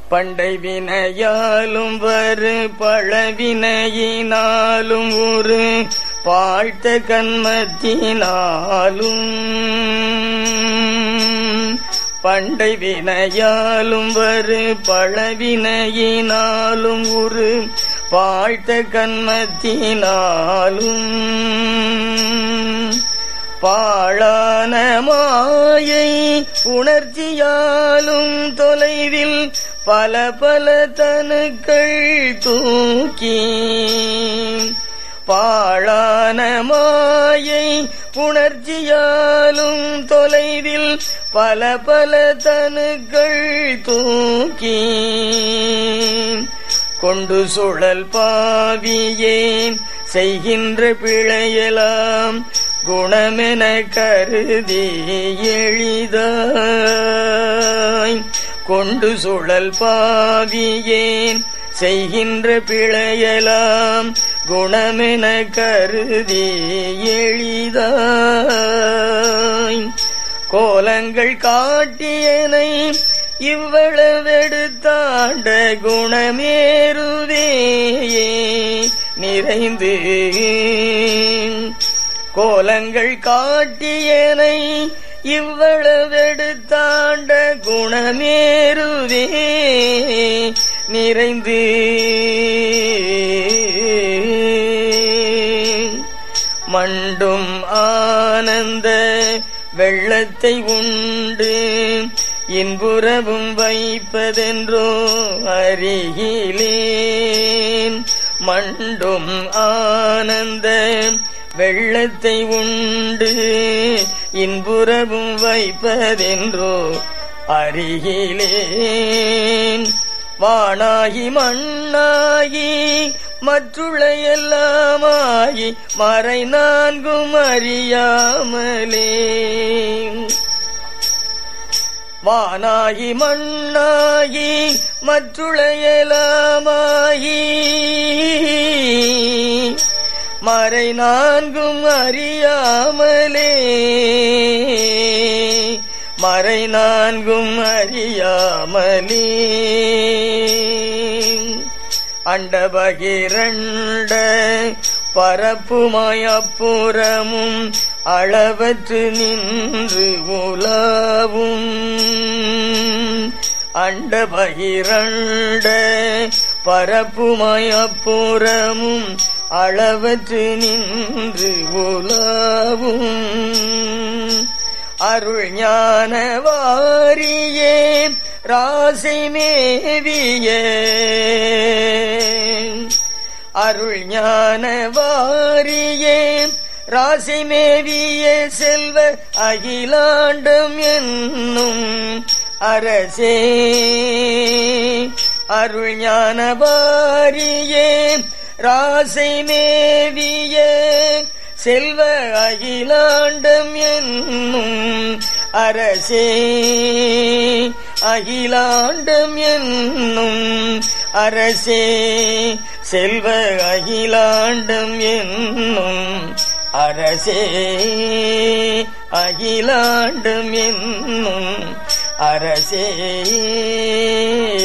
பண்டை வினையாலும் வரு பழவினையினாலும் ஒரு பாழ்த்த கன்மத்தினாலும் பண்டை வினையாலும் வரு பழவினையினாலும் ஒரு பாழ்த்த கன்மத்தினாலும் பாழான மாயை உணர்ச்சியாலும் தொலைவில் பல பல தனுக்கள் தூக்கி பாழான மாயை உணர்ச்சியாலும் தொலைவில் பல பல தனுக்கள் தூக்கி கொண்டு சுழல் பாவியேன் செய்கின்ற பிழையெல்லாம் குணமென கருதி எளிதாய் கொண்டு சுழல் பாவியேன் செய்கின்ற பிழையெல்லாம் குணமென கருதி எளிதாய் கோலங்கள் காட்டியனை இவ்வளவெடுத்தாண்ட குணமேருவேயே நிறைந்து கோலங்கள் காட்டியனை இவ்வளவெடுத்தாண்ட குணமேருவே நிறைந்து மண்டும் ஆனந்த வெள்ளத்தை உண்டு இன்புறவும் வைப்பதென்றோ அருகிலேன் மண்டும் ஆனந்த வெள்ளத்தை உண்டு இன்புறவும் வைப்பதென்றோ அருகிலேன் வானாகி மண்ணாகி மற்றுள்ள எல்லாமாகி மறை நான்கும் அறியாமலே வானாகி மண்ணாகி மற்றுள்ள எல்லாமாகி மறை நான்கும் அறியாமலே மறை நான்கும் அறியாமலே அண்டபகிரண்ட பரப்புமாய் அப்புறமும் அளவற்று நின்று உலாவும் அண்டபகிரண்ட பரப்புமாய் அப்புறமும் அளவற்று நின்று உலாவும் அருள் ஞான வாரியே ராசை மேவிய அருள் ஞான வாரியே ராசை மேவிய செல்வ அகிலாண்டம் என்னும் அரசே அருள் ஞான வாரியே ராசை மேவிய செல்வ அகிலாண்டம் என்னும் அரசே அகிலாண்டம் என்னும் அரசே செல்வ அகிலாண்டம் என்னும் அரசே அகிலாண்டம் என்னும் அரசே